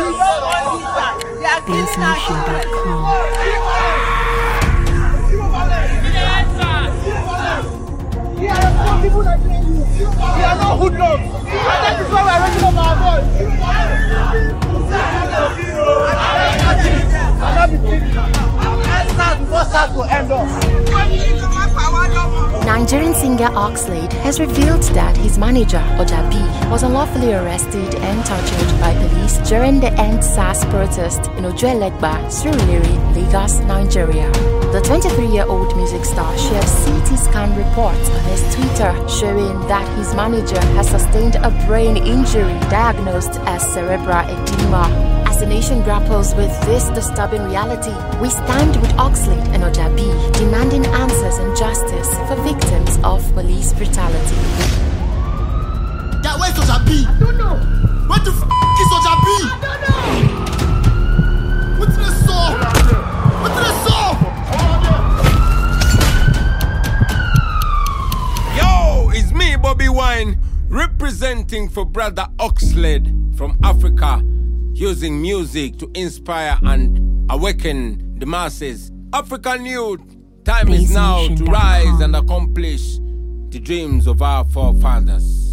BassNation.com. We are not hoodlums. That is why we are raising up our voice. Nigerian singer Oxlade has revealed that his manager, Ojabi, was unlawfully arrested and tortured by police during the End SARS protest in Ojuelegba, Surulere, Lagos, Nigeria. The 23-year-old music star shared CT scan reports on his Twitter showing that his manager has sustained a brain injury diagnosed as cerebral edema. As the nation grapples with this disturbing reality, we stand with Oxlade and Ojabi, demanding answers and justice for victims of police brutality. Yeah, where's Ojabi? I don't know. What the f*** is Ojabi? I don't know. What's the song? What's the song? Yo, it's me, Bobby Wine, representing for brother Oxlade from Africa, using music to inspire and awaken the masses. African youth, time is now to rise and accomplish the dreams of our forefathers.